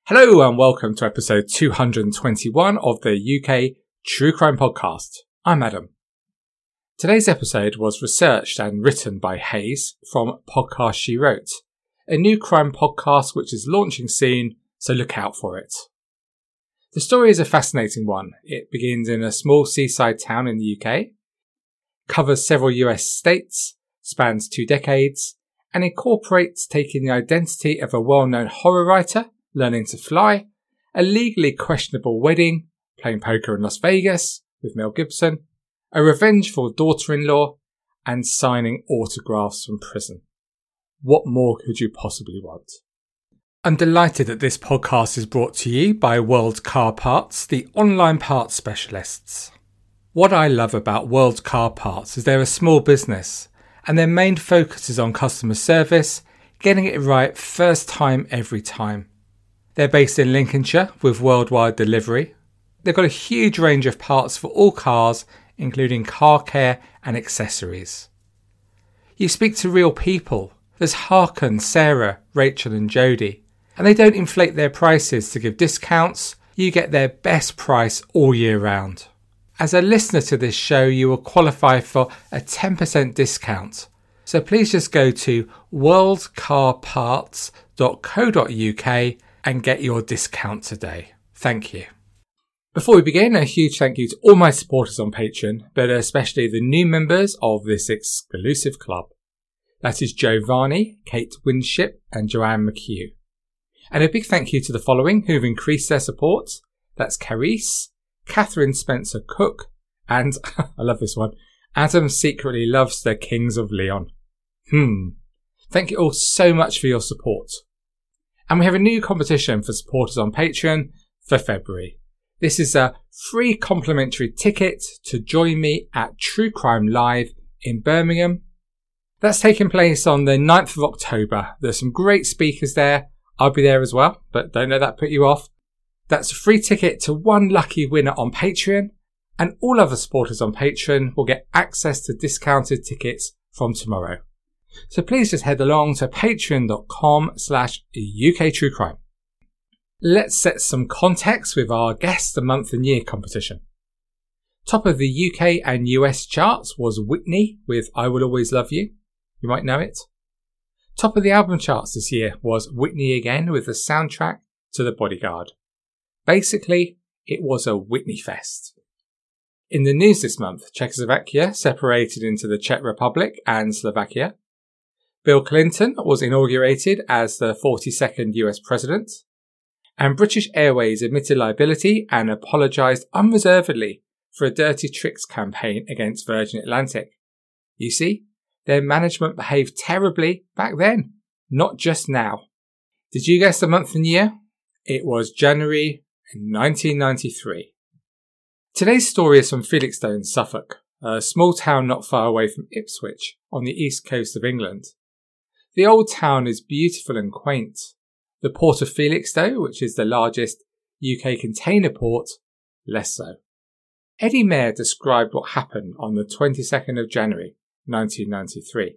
Hello and welcome to episode 221 of the UK True Crime Podcast. I'm Adam. Today's episode was researched and written by Hayes from Podcast She Wrote, a new crime podcast which is launching soon, so look out for it. The story is a fascinating one. It begins in a small seaside town in the UK, covers several US states, spans 2 decades, and incorporates taking the identity of a well-known horror writer, learning to fly, a legally questionable wedding, playing poker in Las Vegas with Mel Gibson, a revengeful daughter-in-law, and signing autographs from prison. What more could you possibly want? I'm delighted that this podcast is brought to you by World Car Parts, the online parts specialists. What I love about World Car Parts is they're a small business, and their main focus is on customer service, getting it right first time every time. They're based in Lincolnshire with worldwide delivery. They've got a huge range of parts for all cars, including car care and accessories. You speak to real people. There's Harken, Sarah, Rachel and Jodie. And they don't inflate their prices to give discounts. You get their best price all year round. As a listener to this show, you will qualify for a 10% discount. So please just go to worldcarparts.co.uk and get your discount today. Thank you. Before we begin, a huge thank you to all my supporters on Patreon, but especially the new members of this exclusive club. That is Giovanni, Kate Winship and Joanne McHugh. And a big thank you to the following who've increased their support. That's Carice, Catherine Spencer Cook, and, I love this one, Adam secretly loves the Kings of Leon. Thank you all so much for your support. And we have a new competition for supporters on Patreon for February. This is a free complimentary ticket to join me at True Crime Live in Birmingham. That's taking place on the 9th of October. There's some great speakers there. I'll be there as well, but don't let that put you off. That's a free ticket to one lucky winner on Patreon, and all other supporters on Patreon will get access to discounted tickets from tomorrow. So please just head along to patreon.com/UKTrueCrime. Let's set some context with our Guess the Month and Year competition. Top of the UK and US charts was Whitney with I Will Always Love You. You might know it. Top of the album charts this year was Whitney again with the soundtrack to The Bodyguard. Basically, it was a Whitney fest. In the news this month, Czechoslovakia separated into the Czech Republic and Slovakia. Bill Clinton was inaugurated as the 42nd US president. And British Airways admitted liability and apologised unreservedly for a dirty tricks campaign against Virgin Atlantic. You see, their management behaved terribly back then, not just now. Did you guess the month and year? It was January 1993. Today's story is from Felixstowe in Suffolk, a small town not far away from Ipswich on the east coast of England. The old town is beautiful and quaint. The port of Felixstowe, which is the largest UK container port, less so. Eddie Mair described what happened on the 22nd of January 1993.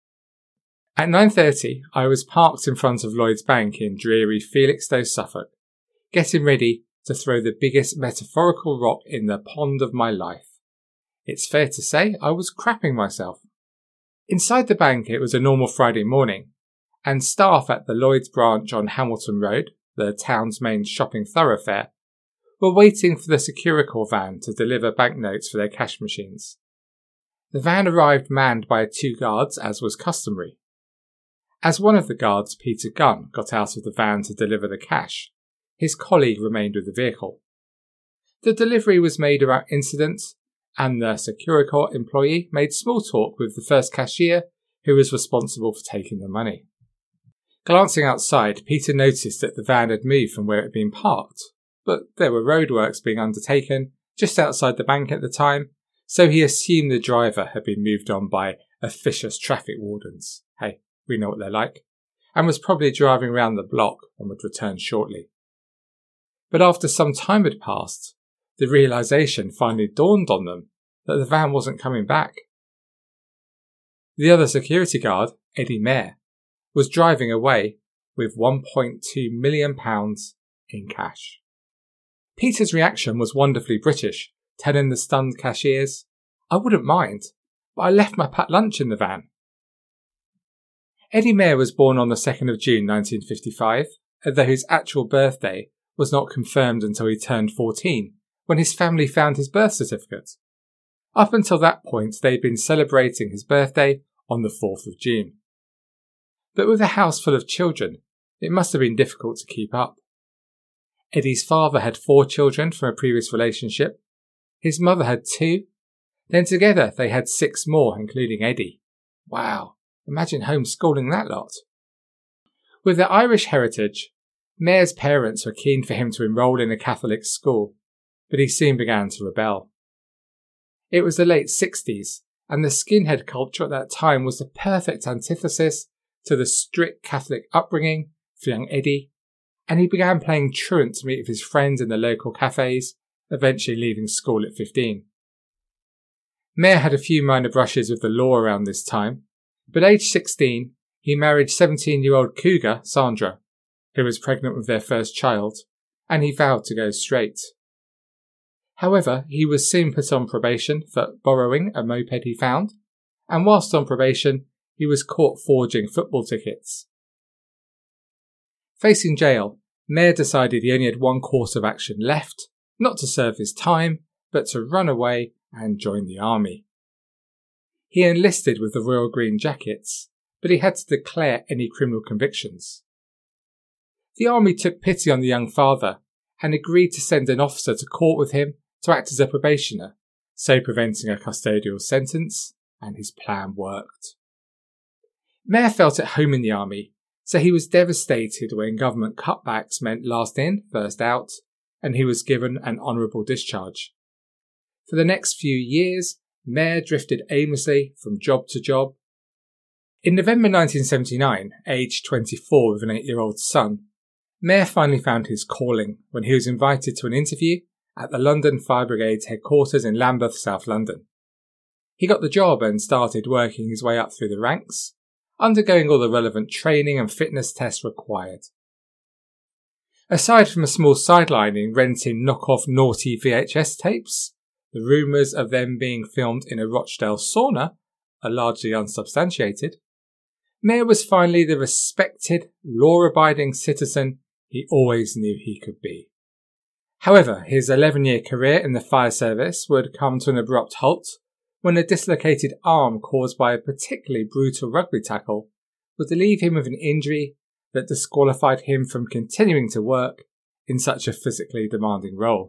At 9:30, I was parked in front of Lloyd's Bank in dreary Felixstowe, Suffolk, getting ready to throw the biggest metaphorical rock in the pond of my life. It's fair to say I was crapping myself. Inside the bank it was a normal Friday morning, and staff at the Lloyd's branch on Hamilton Road, the town's main shopping thoroughfare, were waiting for the Securicor van to deliver banknotes for their cash machines. The van arrived manned by 2 guards, as was customary. As one of the guards, Peter Gunn, got out of the van to deliver the cash, his colleague remained with the vehicle. The delivery was made without incident, and the Securicor employee made small talk with the first cashier, who was responsible for taking the money. Glancing outside, Peter noticed that the van had moved from where it had been parked, but there were roadworks being undertaken just outside the bank at the time, so he assumed the driver had been moved on by officious traffic wardens. Hey, we know what they're like. And was probably driving around the block and would return shortly. But after some time had passed, the realisation finally dawned on them that the van wasn't coming back. The other security guard, Eddie Mair, was driving away with £1.2 million in cash. Peter's reaction was wonderfully British, telling the stunned cashiers, "I wouldn't mind, but I left my packed lunch in the van." Eddie Mair was born on the 2nd of June 1955, although his actual birthday was not confirmed until he turned 14, when his family found his birth certificate. Up until that point, they'd been celebrating his birthday on the 4th of June. But with a house full of children, it must have been difficult to keep up. Eddie's father had 4 children from a previous relationship. His mother had 2. Then together they had 6 more, including Eddie. Wow, imagine homeschooling that lot. With their Irish heritage, Mair's parents were keen for him to enrol in a Catholic school, but he soon began to rebel. It was the late 60s, and the skinhead culture at that time was the perfect antithesis to the strict Catholic upbringing for young Eddie, and he began playing truant to meet with his friends in the local cafes, eventually leaving school at 15. Mair had a few minor brushes with the law around this time, but aged 16, he married 17-year-old cougar Sandra, who was pregnant with their first child, and he vowed to go straight. However, he was soon put on probation for borrowing a moped he found, and whilst on probation, he was caught forging football tickets. Facing jail, Mair decided he only had one course of action left, not to serve his time, but to run away and join the army. He enlisted with the Royal Green Jackets, but he had to declare any criminal convictions. The army took pity on the young father and agreed to send an officer to court with him to act as a probationer, so preventing a custodial sentence, and his plan worked. Mair felt at home in the army, so he was devastated when government cutbacks meant last in, first out, and he was given an honourable discharge. For the next few years, Mair drifted aimlessly from job to job. In November 1979, aged 24 with an 8-year-old son, Mair finally found his calling when he was invited to an interview at the London Fire Brigade's headquarters in Lambeth, South London. He got the job and started working his way up through the ranks, undergoing all the relevant training and fitness tests required. Aside from a small sideline in renting knock-off naughty VHS tapes, the rumours of them being filmed in a Rochdale sauna are largely unsubstantiated. Mair was finally the respected, law-abiding citizen he always knew he could be. However, his 11-year career in the fire service would come to an abrupt halt when a dislocated arm caused by a particularly brutal rugby tackle would leave him with an injury that disqualified him from continuing to work in such a physically demanding role.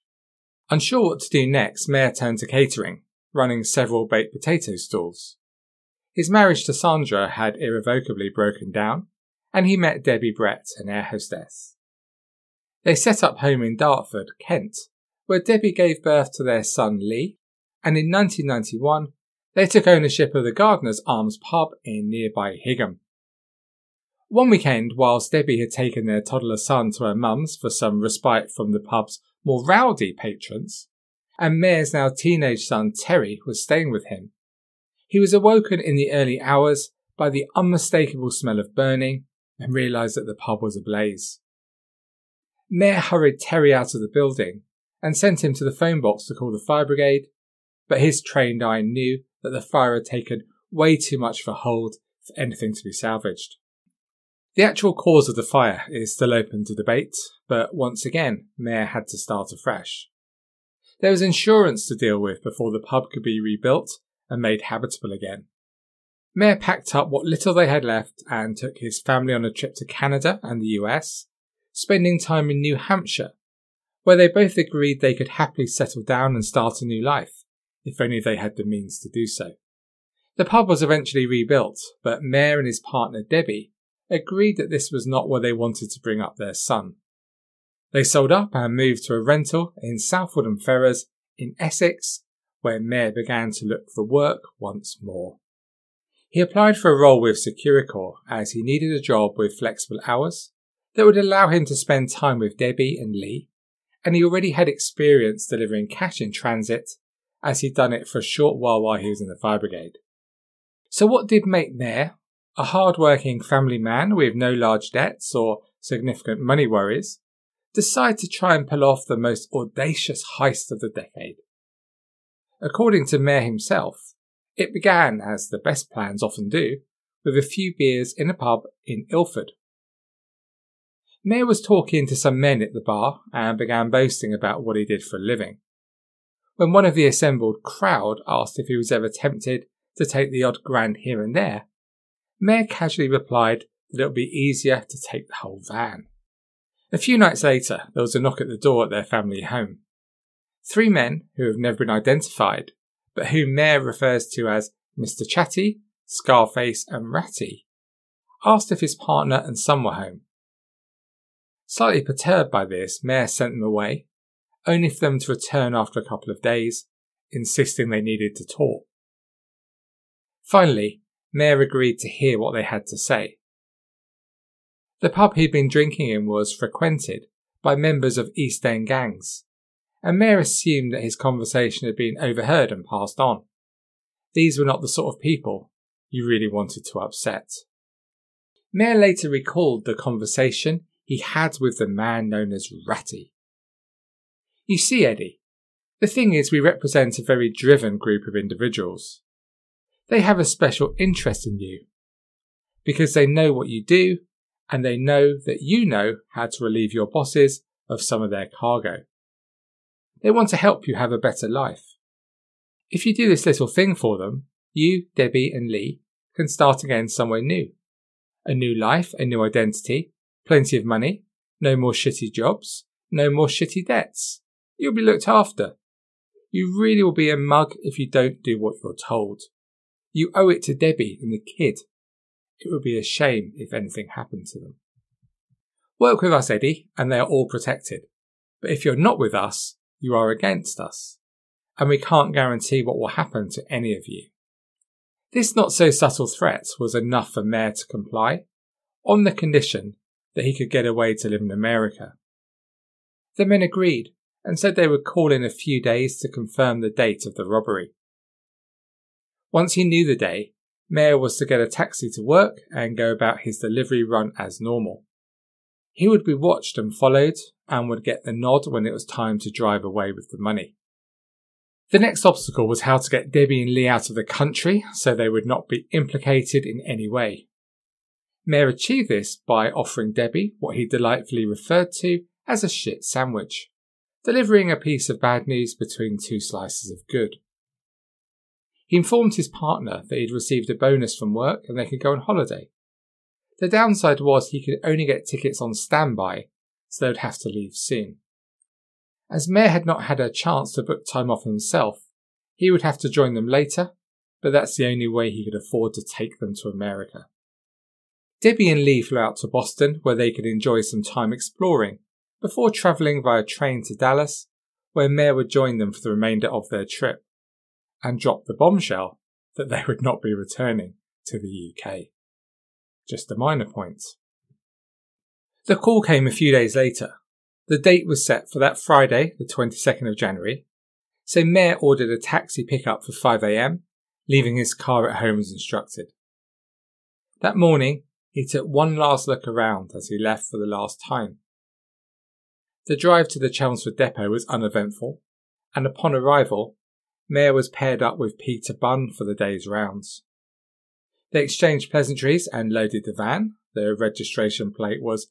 Unsure what to do next, Mair turned to catering, running several baked potato stalls. His marriage to Sandra had irrevocably broken down, and he met Debbie Brett, an air hostess. They set up home in Dartford, Kent, where Debbie gave birth to their son Lee, and in 1991 they took ownership of the Gardener's Arms pub in nearby Higham. One weekend, whilst Debbie had taken their toddler son to her mum's for some respite from the pub's more rowdy patrons, and Mair's now teenage son Terry was staying with him, he was awoken in the early hours by the unmistakable smell of burning and realised that the pub was ablaze. Mair hurried Terry out of the building and sent him to the phone box to call the fire brigade, but his trained eye knew that the fire had taken way too much of a hold for anything to be salvaged. The actual cause of the fire is still open to debate, but once again, Mair had to start afresh. There was insurance to deal with before the pub could be rebuilt and made habitable again. Mair packed up what little they had left and took his family on a trip to Canada and the US, spending time in New Hampshire, where they both agreed they could happily settle down and start a new life, if only they had the means to do so. The pub was eventually rebuilt, but Mair and his partner Debbie agreed that this was not where they wanted to bring up their son. They sold up and moved to a rental in Southwold-on-Ferrers in Essex, where Mair began to look for work once more. He applied for a role with Securicor as he needed a job with flexible hours that would allow him to spend time with Debbie and Lee, and he already had experience delivering cash in transit as he'd done it for a short while he was in the fire brigade. So what did make Mair, a hard-working family man with no large debts or significant money worries, decide to try and pull off the most audacious heist of the decade. According to Mayer himself, it began, as the best plans often do, with a few beers in a pub in Ilford. Mayer was talking to some men at the bar and began boasting about what he did for a living. When one of the assembled crowd asked if he was ever tempted to take the odd grand here and there, Mayer casually replied that it would be easier to take the whole van. A few nights later, there was a knock at the door at their family home. 3 men, who have never been identified, but whom Mayer refers to as Mr. Chatty, Scarface and Ratty, asked if his partner and son were home. Slightly perturbed by this, Mayer sent them away, only for them to return after a couple of days, insisting they needed to talk. Finally, Mayer agreed to hear what they had to say. The pub he'd been drinking in was frequented by members of East End gangs, and Mayer assumed that his conversation had been overheard and passed on. These were not the sort of people you really wanted to upset. Mayer later recalled the conversation he had with the man known as Ratty. You see, Eddie, the thing is we represent a very driven group of individuals. They have a special interest in you, because they know what you do, and they know that you know how to relieve your bosses of some of their cargo. They want to help you have a better life. If you do this little thing for them, you, Debbie and Lee, can start again somewhere new. A new life, a new identity, plenty of money, no more shitty jobs, no more shitty debts. You'll be looked after. You really will be a mug if you don't do what you're told. You owe it to Debbie and the kid. It would be a shame if anything happened to them. Work with us, Eddie, and they are all protected. But if you're not with us, you are against us. And we can't guarantee what will happen to any of you. This not-so-subtle threat was enough for Mayer to comply, on the condition that he could get away to live in America. The men agreed and said they would call in a few days to confirm the date of the robbery. Once he knew the day, Mayer was to get a taxi to work and go about his delivery run as normal. He would be watched and followed and would get the nod when it was time to drive away with the money. The next obstacle was how to get Debbie and Lee out of the country so they would not be implicated in any way. Mayer achieved this by offering Debbie what he delightfully referred to as a shit sandwich, delivering a piece of bad news between 2 slices of good. He informed his partner that he'd received a bonus from work and they could go on holiday. The downside was he could only get tickets on standby, so they would have to leave soon. As Mayer had not had a chance to book time off himself, he would have to join them later, but that's the only way he could afford to take them to America. Debbie and Lee flew out to Boston where they could enjoy some time exploring, before travelling via train to Dallas, where Mayer would join them for the remainder of their trip, and drop the bombshell that they would not be returning to the UK. Just a minor point. The call came a few days later. The date was set for that Friday, the 22nd of January, so Mayer ordered a taxi pickup for 5 a.m, leaving his car at home as instructed. That morning, he took one last look around as he left for the last time. The drive to the Chelmsford depot was uneventful, and upon arrival, Mayer was paired up with Peter Bunn for the day's rounds. They exchanged pleasantries and loaded the van. The registration plate was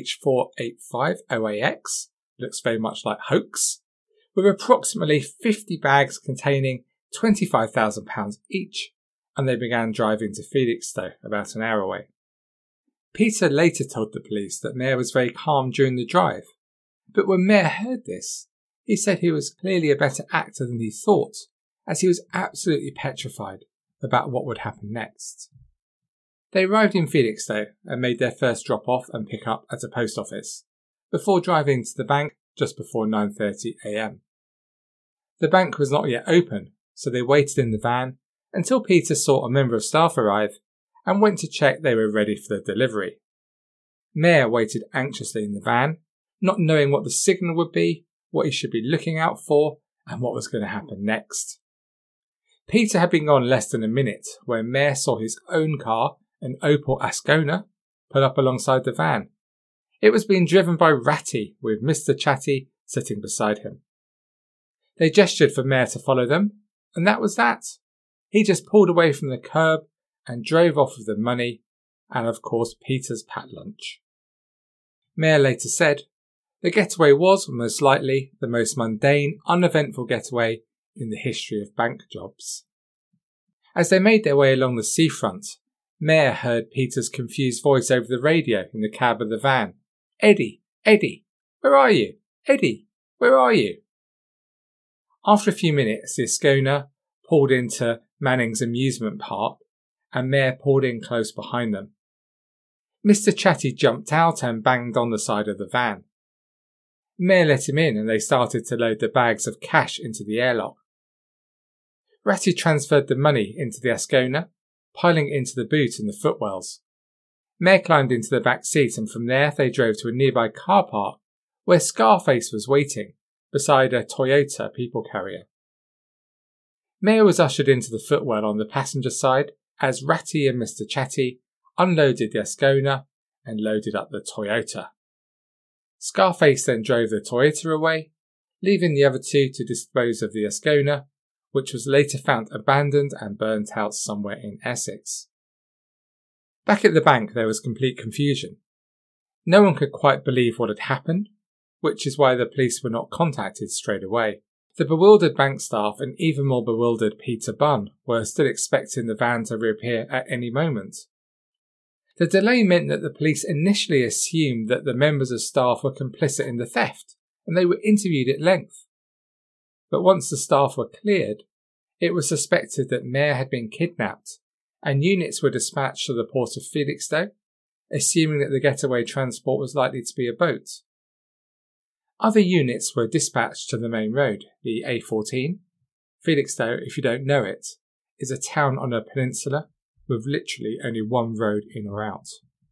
H4850AX, looks very much like hoax, with approximately 50 bags containing £25,000 each, and they began driving to Felixstowe, about an hour away. Peter later told the police that Mayer was very calm during the drive, but when Mayer heard this, he said he was clearly a better actor than he thought, as he was absolutely petrified about what would happen next. They arrived in Felixstowe and made their first drop-off and pick-up at a post office, before driving to the bank just before 9:30 a.m. The bank was not yet open, so they waited in the van until Peter saw a member of staff arrive and went to check they were ready for the delivery. Mayer waited anxiously in the van, not knowing what the signal would be, what he should be looking out for, and what was going to happen next. Peter had been gone less than a minute when Mayer saw his own car, an Opel Ascona, pull up alongside the van. It was being driven by Ratty, with Mr. Chatty sitting beside him. They gestured for Mayor to follow them, and that was that. He just pulled away from the curb and drove off with the money and, of course, Peter's pat lunch. Mayor later said, the getaway was, most likely, the most mundane, uneventful getaway in the history of bank jobs. As they made their way along the seafront, Mayor heard Peter's confused voice over the radio in the cab of the van. Eddie, Eddie, where are you? Eddie, where are you? After a few minutes, the Ascona pulled into Manning's amusement park, and Mayor pulled in close behind them. Mr. Chatty jumped out and banged on the side of the van. Mayor let him in, and they started to load the bags of cash into the airlock. Ratty transferred the money into the Ascona, piling it into the boot and the footwells. Mayor climbed into the back seat, and from there they drove to a nearby car park where Scarface was waiting, beside a Toyota people carrier. Mayor was ushered into the footwell on the passenger side as Ratty and Mr. Chatty unloaded the Ascona and loaded up the Toyota. Scarface then drove the Toyota away, leaving the other two to dispose of the Ascona, which was later found abandoned and burnt out somewhere in Essex. Back at the bank there was complete confusion. No one could quite believe what had happened, which is why the police were not contacted straight away. The bewildered bank staff and even more bewildered Peter Bunn were still expecting the van to reappear at any moment. The delay meant that the police initially assumed that the members of staff were complicit in the theft, and they were interviewed at length. But once the staff were cleared, it was suspected that Mayor had been kidnapped, and units were dispatched to the port of Felixstowe, assuming that the getaway transport was likely to be a boat. Other units were dispatched to the main road, the A14. Felixstowe, if you don't know it, is a town on a peninsula with literally only one road in or out.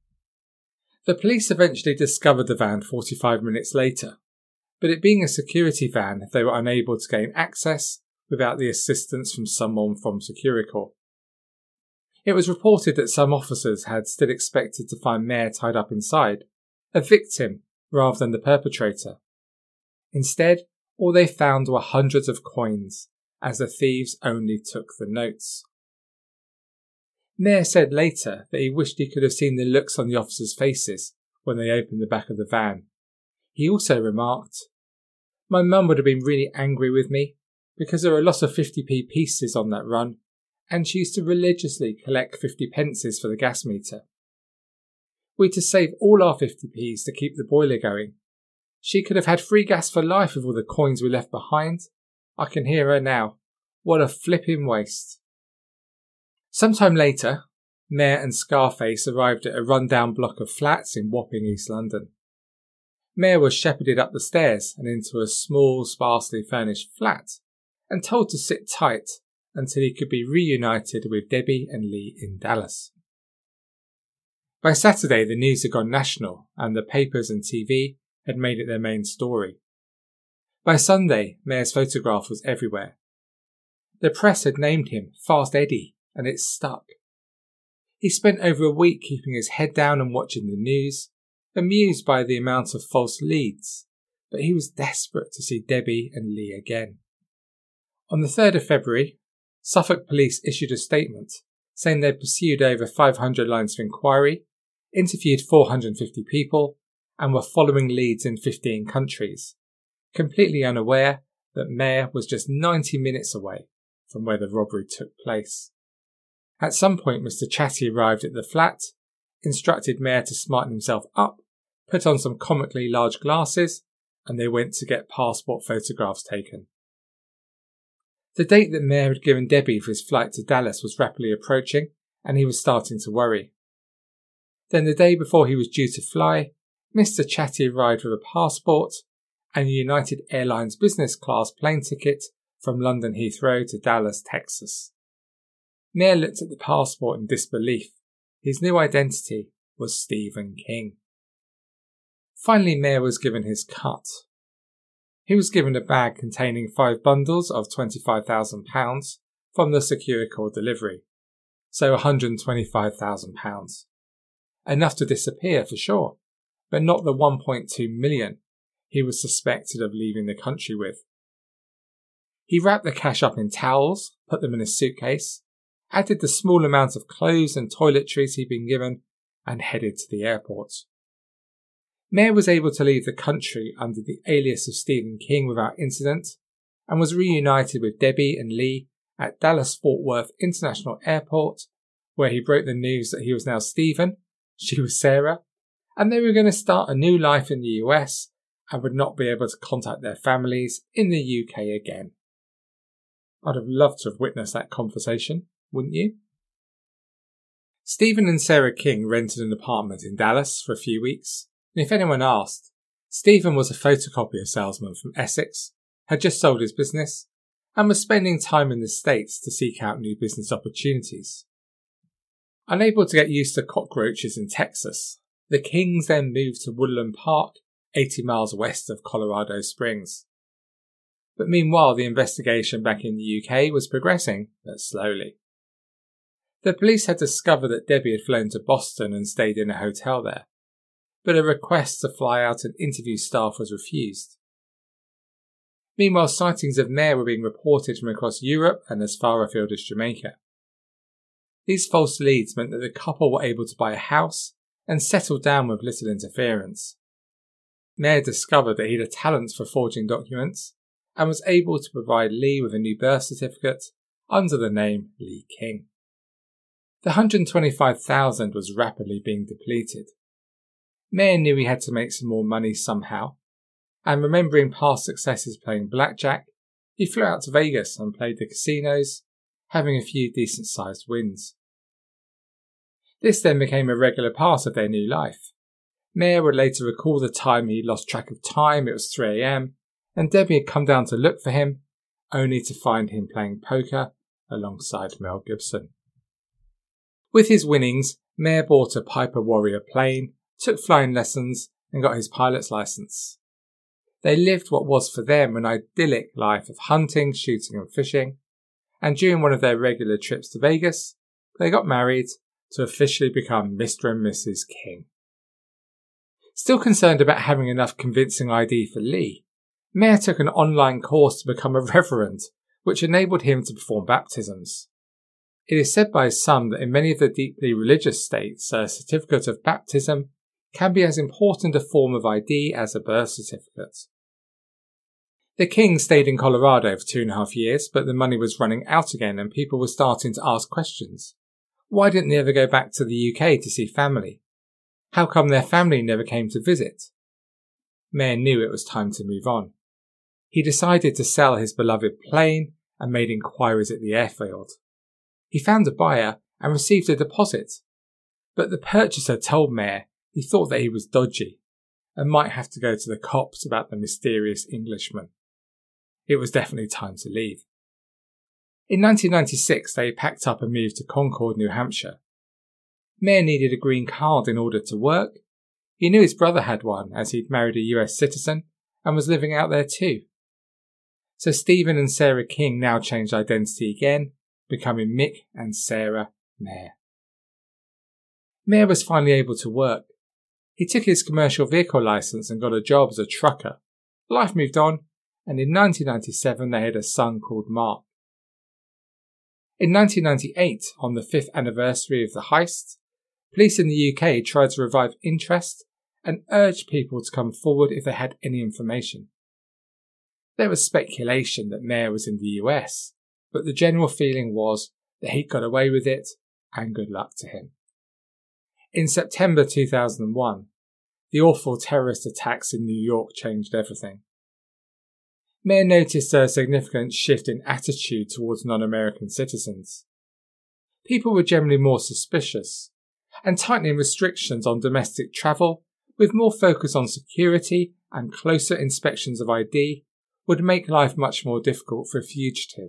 The police eventually discovered the van 45 minutes later, but it being a security van, they were unable to gain access without the assistance from someone from Securicor. It was reported that some officers had still expected to find Mayor tied up inside, a victim rather than the perpetrator. Instead, all they found were hundreds of coins, as the thieves only took the notes. Mayor said later that he wished he could have seen the looks on the officers' faces when they opened the back of the van. He also remarked, "My mum would have been really angry with me, because there are a lot of 50p pieces on that run, and she used to religiously collect 50 pences for the gas meter. We had to save all our 50p's to keep the boiler going. She could have had free gas for life with all the coins we left behind. I can hear her now. What a flipping waste." Sometime later, Mayor and Scarface arrived at a run-down block of flats in Wapping, East London. Mayor was shepherded up the stairs and into a small, sparsely furnished flat, and told to sit tight until he could be reunited with Debbie and Lee in Dallas. By Saturday, the news had gone national, and the papers and TV had made it their main story. By Sunday, Mayor's photograph was everywhere. The press had named him Fast Eddie, and it stuck. He spent over a week keeping his head down and watching the news, amused by the amount of false leads, but he was desperate to see Debbie and Lee again. On the 3rd of February, Suffolk Police issued a statement saying they'd pursued over 500 lines of inquiry, interviewed 450 people, and were following leads in 15 countries, completely unaware that Mayor was just 90 minutes away from where the robbery took place. At some point, Mr. Chatty arrived at the flat, instructed Mayor to smarten himself up, put on some comically large glasses, and they went to get passport photographs taken. The date that Mayor had given Debbie for his flight to Dallas was rapidly approaching, and he was starting to worry. Then the day before he was due to fly, Mr. Chatty arrived with a passport and a United Airlines business class plane ticket from London Heathrow to Dallas, Texas. Mayor looked at the passport in disbelief. His new identity was Stephen King. Finally, Mayor was given his cut. He was given a bag containing 5 bundles of £25,000 from the Securicor delivery, so £125,000. Enough to disappear for sure, but not the 1.2 million he was suspected of leaving the country with. He wrapped the cash up in towels, put them in a suitcase, added the small amount of clothes and toiletries he'd been given, and headed to the airport. Mayer was able to leave the country under the alias of Stephen King without incident, and was reunited with Debbie and Lee at Dallas-Fort Worth International Airport, where he broke the news that he was now Stephen, she was Sarah, and they were going to start a new life in the US and would not be able to contact their families in the UK again. I'd have loved to have witnessed that conversation, wouldn't you? Stephen and Sarah King rented an apartment in Dallas for a few weeks, and if anyone asked, Stephen was a photocopier salesman from Essex, had just sold his business, and was spending time in the States to seek out new business opportunities. Unable to get used to cockroaches in Texas, the Kings then moved to Woodland Park, 80 miles west of Colorado Springs. But meanwhile, the investigation back in the UK was progressing, but slowly. The police had discovered that Debbie had flown to Boston and stayed in a hotel there, but a request to fly out and interview staff was refused. Meanwhile, sightings of Mayer were being reported from across Europe and as far afield as Jamaica. These false leads meant that the couple were able to buy a house and settle down with little interference. Mayer discovered that he had a talent for forging documents and was able to provide Lee with a new birth certificate under the name Lee King. The $125,000 was rapidly being depleted. Mayer knew he had to make some more money somehow, and remembering past successes playing blackjack, he flew out to Vegas and played the casinos, having a few decent-sized wins. This then became a regular part of their new life. Mayer would later recall the time he lost track of time, it was 3 a.m, and Debbie had come down to look for him, only to find him playing poker alongside Mel Gibson. With his winnings, Mayer bought a Piper Warrior plane, took flying lessons, and got his pilot's license. They lived what was for them an idyllic life of hunting, shooting and fishing, and during one of their regular trips to Vegas, they got married to officially become Mr. and Mrs. King. Still concerned about having enough convincing ID for Lee, Mayer took an online course to become a reverend, which enabled him to perform baptisms. It is said by some that in many of the deeply religious states, a certificate of baptism can be as important a form of ID as a birth certificate. The King stayed in Colorado for 2.5 years, but the money was running out again and people were starting to ask questions. Why didn't they ever go back to the UK to see family? How come their family never came to visit? Mayer knew it was time to move on. He decided to sell his beloved plane and made inquiries at the airfield. He found a buyer and received a deposit, but the purchaser told Mayer he thought that he was dodgy and might have to go to the cops about the mysterious Englishman. It was definitely time to leave. In 1996, they packed up and moved to Concord, New Hampshire. Mayer needed a green card in order to work. He knew his brother had one as he'd married a US citizen and was living out there too. So Stephen and Sarah King now changed identity again, becoming Mick and Sarah Mayer. Mayer was finally able to work. He took his commercial vehicle license and got a job as a trucker. Life moved on, and in 1997 they had a son called Mark. In 1998, on the 5th anniversary of the heist, police in the UK tried to revive interest and urged people to come forward if they had any information. There was speculation that Mayer was in the US, but the general feeling was that he'd got away with it and good luck to him. In September 2001, the awful terrorist attacks in New York changed everything. Mayer noticed a significant shift in attitude towards non-American citizens. People were generally more suspicious, and tightening restrictions on domestic travel, with more focus on security and closer inspections of ID, would make life much more difficult for a fugitive.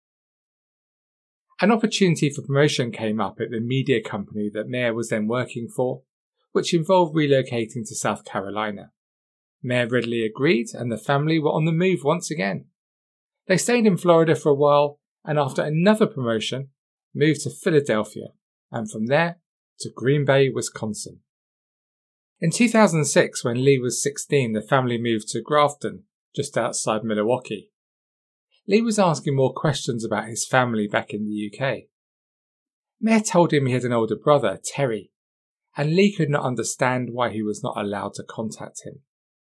An opportunity for promotion came up at the media company that Mayer was then working for, which involved relocating to South Carolina. Mayer readily agreed, and the family were on the move once again. They stayed in Florida for a while, and after another promotion, moved to Philadelphia, and from there to Green Bay, Wisconsin. In 2006, when Lee was 16, the family moved to Grafton, just outside Milwaukee. Lee was asking more questions about his family back in the UK. Mayer told him he had an older brother, Terry, and Lee could not understand why he was not allowed to contact him.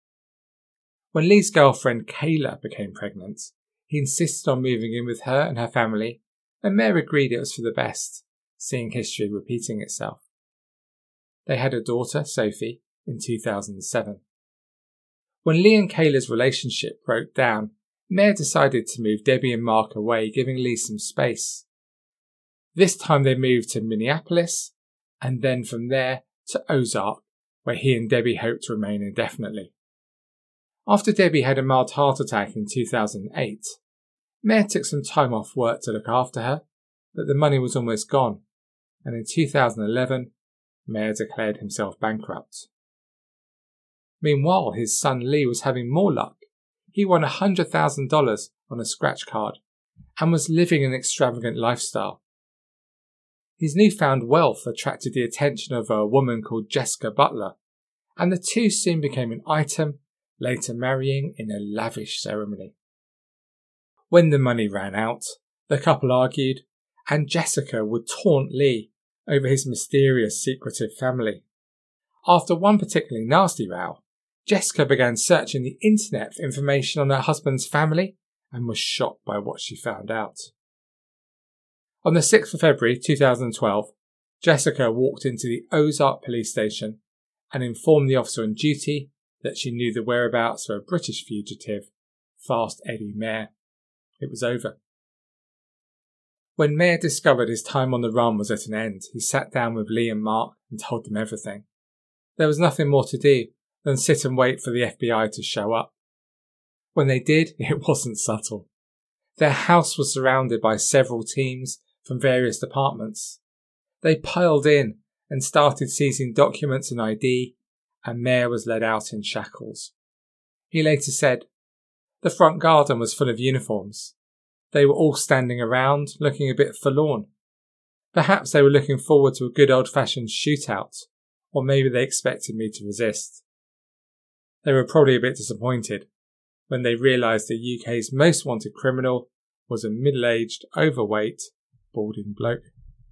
When Lee's girlfriend Kayla became pregnant, he insisted on moving in with her and her family, and Mayer agreed it was for the best, seeing history repeating itself. They had a daughter, Sophie, in 2007. When Lee and Kayla's relationship broke down, Mayer decided to move Debbie and Mark away, giving Lee some space. This time they moved to Minneapolis, and then from there to Ozark, where he and Debbie hoped to remain indefinitely. After Debbie had a mild heart attack in 2008, Mayer took some time off work to look after her, but the money was almost gone, and in 2011, Mayer declared himself bankrupt. Meanwhile, his son Lee was having more luck. He won $100,000 on a scratch card and was living an extravagant lifestyle. His newfound wealth attracted the attention of a woman called Jessica Butler, and the two soon became an item, later marrying in a lavish ceremony. When the money ran out, the couple argued, and Jessica would taunt Lee over his mysterious, secretive family. After one particularly nasty row, Jessica began searching the internet for information on her husband's family and was shocked by what she found out. On the 6th of February 2012, Jessica walked into the Ozark police station and informed the officer on duty that she knew the whereabouts of a British fugitive, Fast Eddie Mayer. It was over. When Mayer discovered his time on the run was at an end, he sat down with Lee and Mark and told them everything. There was nothing more to do than sit and wait for the FBI to show up. When they did, it wasn't subtle. Their house was surrounded by several teams from various departments. They piled in and started seizing documents and ID, and Mayer was led out in shackles. He later said, "The front garden was full of uniforms. They were all standing around, looking a bit forlorn. Perhaps they were looking forward to a good old-fashioned shootout, or maybe they expected me to resist. They were probably a bit disappointed when they realised the UK's most wanted criminal was a middle-aged, overweight, balding bloke."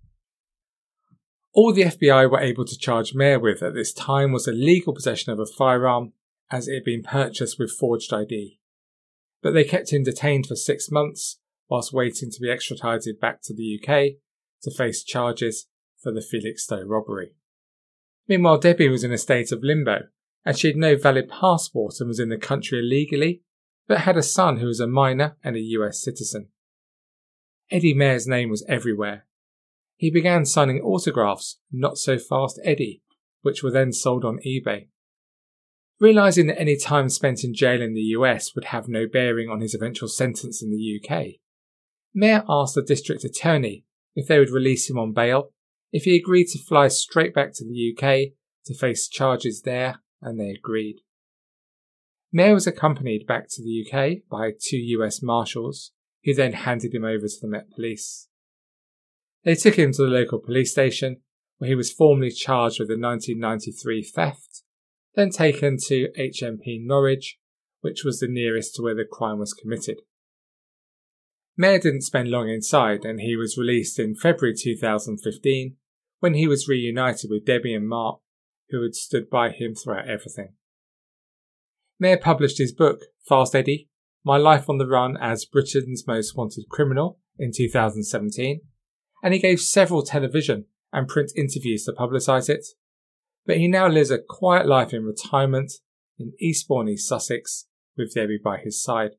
All the FBI were able to charge Mayer with at this time was illegal possession of a firearm, as it had been purchased with forged ID. But they kept him detained for 6 months whilst waiting to be extradited back to the UK to face charges for the Felixstowe robbery. Meanwhile, Debbie was in a state of limbo, and she had no valid passport and was in the country illegally, but had a son who was a minor and a US citizen. Eddie Mayer's name was everywhere. He began signing autographs, Not So Fast Eddie, which were then sold on eBay. Realising that any time spent in jail in the US would have no bearing on his eventual sentence in the UK, Mayer asked the district attorney if they would release him on bail if he agreed to fly straight back to the UK to face charges there, and they agreed. Mayer was accompanied back to the UK by 2 US marshals, who then handed him over to the Met Police. They took him to the local police station, where he was formally charged with the 1993 theft, then taken to HMP Norwich, which was the nearest to where the crime was committed. Mayer didn't spend long inside, and he was released in February 2015, when he was reunited with Debbie and Mark, who had stood by him throughout everything. Mayer published his book, Fast Eddie, My Life on the Run as Britain's Most Wanted Criminal, in 2017, and he gave several television and print interviews to publicise it, but he now lives a quiet life in retirement in Eastbourne, East Sussex, with Debbie by his side.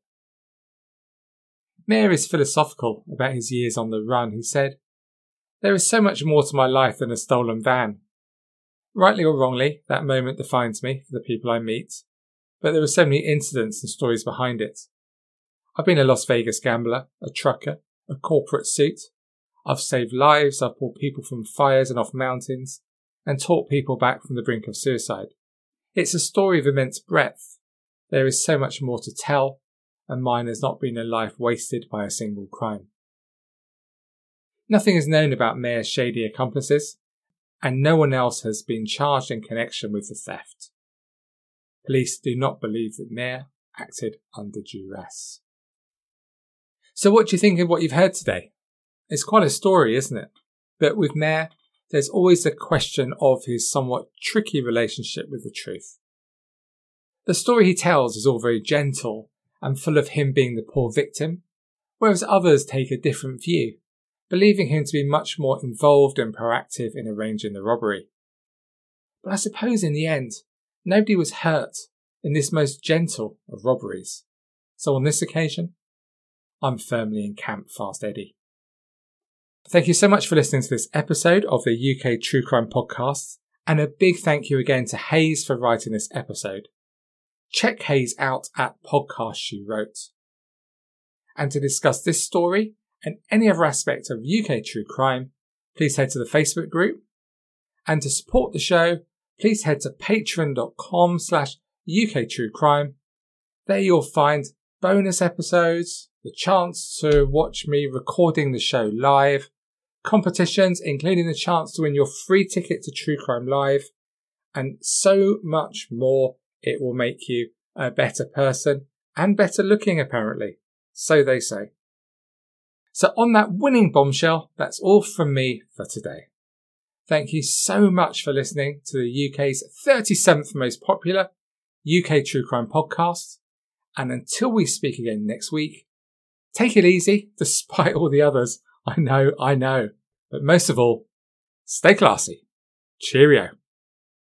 Mayer is philosophical about his years on the run. He said, "There is so much more to my life than a stolen van. Rightly or wrongly, that moment defines me for the people I meet, but there are so many incidents and stories behind it. I've been a Las Vegas gambler, a trucker, a corporate suit. I've saved lives, I've pulled people from fires and off mountains, and taught people back from the brink of suicide. It's a story of immense breadth. There is so much more to tell, and mine has not been a life wasted by a single crime." Nothing is known about Mayer's shady accomplices, and no one else has been charged in connection with the theft. Police do not believe that Mir acted under duress. So what do you think of what you've heard today? It's quite a story, isn't it? But with Mir, there's always the question of his somewhat tricky relationship with the truth. The story he tells is all very gentle and full of him being the poor victim, whereas others take a different view, believing him to be much more involved and proactive in arranging the robbery. But I suppose in the end, nobody was hurt in this most gentle of robberies. So on this occasion, I'm firmly in Camp Fast Eddie. Thank you so much for listening to this episode of the UK True Crime Podcast, and a big thank you again to Hayes for writing this episode. Check Hayes out at Podcast She Wrote. And to discuss this story and any other aspect of UK true crime, please head to the Facebook group. And to support the show, please head to patreon.com/UKTrueCrime. There you'll find bonus episodes, the chance to watch me recording the show live, competitions including the chance to win your free ticket to True Crime Live, and so much more. It will make you a better person and better looking, apparently. So they say. So on that winning bombshell, that's all from me for today. Thank you so much for listening to the UK's 37th most popular UK True Crime podcast. And until we speak again next week, take it easy despite all the others. I know. But most of all, stay classy. Cheerio.